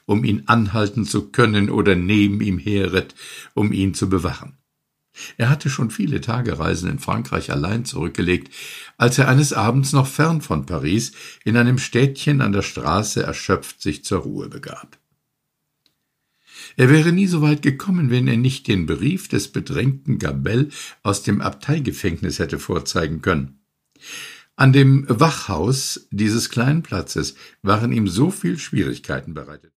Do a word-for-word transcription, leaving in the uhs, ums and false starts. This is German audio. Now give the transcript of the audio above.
um ihn anhalten zu können, oder neben ihm herritt, um ihn zu bewachen. Er hatte schon viele Tagereisen in Frankreich allein zurückgelegt, als er eines Abends noch fern von Paris in einem Städtchen an der Straße erschöpft sich zur Ruhe begab. Er wäre nie so weit gekommen, wenn er nicht den Brief des bedrängten Gabelle aus dem Abteigefängnis hätte vorzeigen können. An dem Wachhaus dieses kleinen Platzes waren ihm so viel Schwierigkeiten bereitet.